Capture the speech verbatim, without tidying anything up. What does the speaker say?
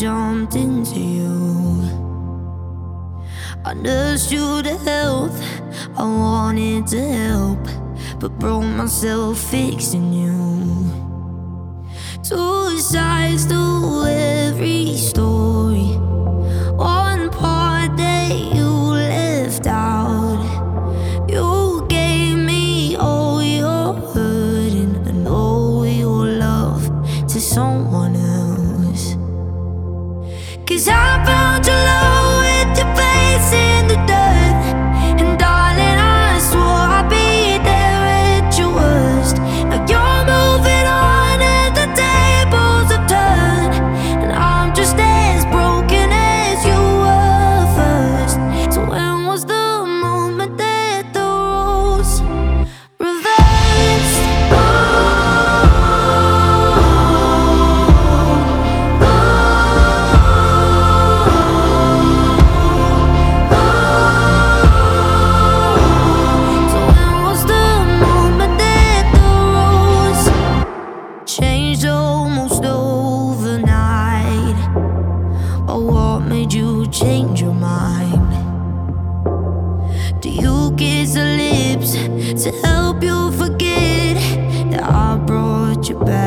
jumped into you. I nursed you to health, I wanted to help, but broke myself fixing you. Two sides to every story, one part that you left out. You gave me all your hurting and all your love to someone else. 'Cause I found your love with your face in the dirt, and darling, I swore I'd be there at your worst. Now you're moving on and the tables have turned, and I'm just as broken as you were first. So when was the moment that the roles reversed? Oh, so when was the moment that the roles changed almost overnight? Or what made you change your mind? Do you kiss her lips to help you forget that I brought you back?